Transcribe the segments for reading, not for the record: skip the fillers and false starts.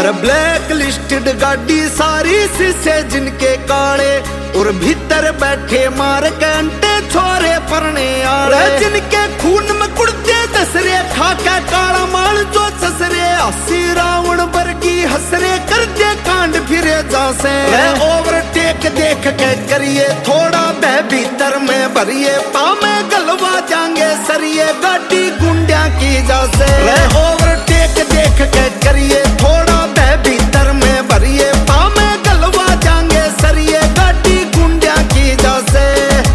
अरे black listed गाड़ी सारी शीशे जिनके काले, और भीतर बैठे मार कंटे छोरे परने आले, जिनके खून में कुड़ते दसरे खा के काला माल जो ससरे, हसी रावण वर्गी हसरे कर दे कांड फिरे जासे। ओवरटेक देख के करिए थोड़ा बह भीतर में भरिए, पामे गलवा जाएंगे सरिये गाड़ी गुंडिया की जासे। ओवरटेक देख के करिए थोड़ा बह भीतर में भरिए, पामे गलवा जाएंगे सरिये गाड़ी गुंडिया की जासे।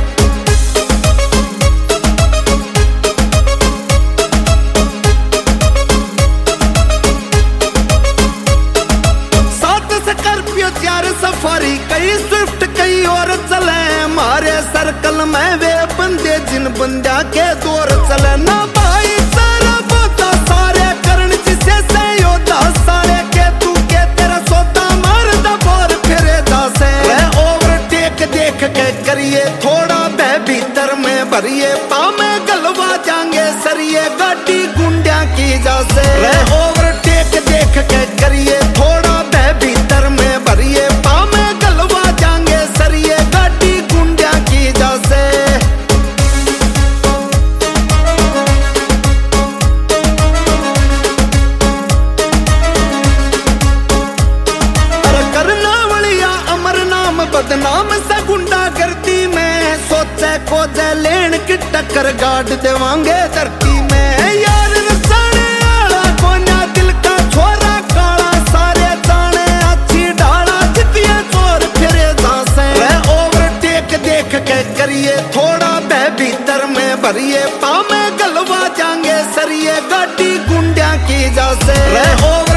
सफारी कई स्विफ्ट कई और चले, मारे सर्कल में वे बंदे जिन बंदा के दौर चले। ना भाई सारा बोता सारे करण जिसे से योद्धा सारे के तू के तेरा सोता मार दबोर फिरे जासे। ओवरटेक देख के करिए थोड़ा बह भीतर में भरिए, पामे गलवा जाएंगे सरिये गाड़ी गुंडिया की जासे। ओवरटेक देख के करिए थोड़ा बह भीतर में भरिए, पामे गलवा जाएंगे सरिये गाड़ी गुंडिया की जासे। अरे करना वलिया अमर नाम बदनाम से गुंडा करती में, सोचे को जे लेन की टक्कर गाड़ देवांगे धरती में। यार रसाने आला कोन्या दिल का छोरा काला, सारे जाने अच्छी ढाला जितिया चोर फिरे जासे। ओवरटेक देख के करिए थोड़ा बह भीतर में भरिए, पामे गलवा जाएंगे सरिये गाड़ी गुंडिया की जासे।